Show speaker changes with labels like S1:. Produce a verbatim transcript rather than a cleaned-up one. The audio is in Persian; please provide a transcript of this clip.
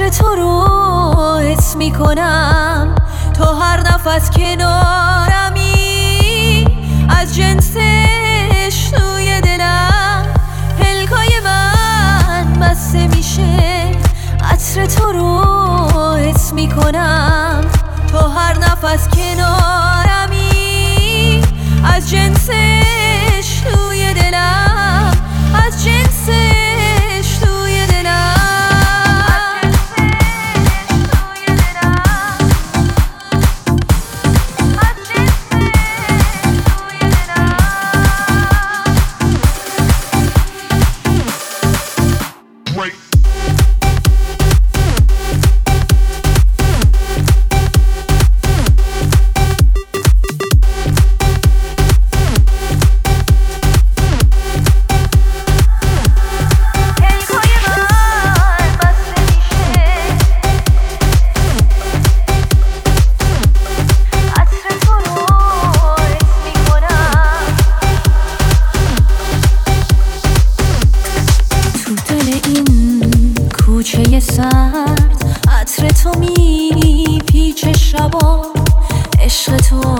S1: عطر تو رو حس میکنم، تو هر نفس کنارمی، از جنسش توی دلم پلکای من بسته میشه. عطر تو رو حس میکنم، تو هر نفس کنارمی، از جنسش توی دلم، از جنسش توی دلم. کوچه سرد عطر تو می پیچه شبا، عشق تو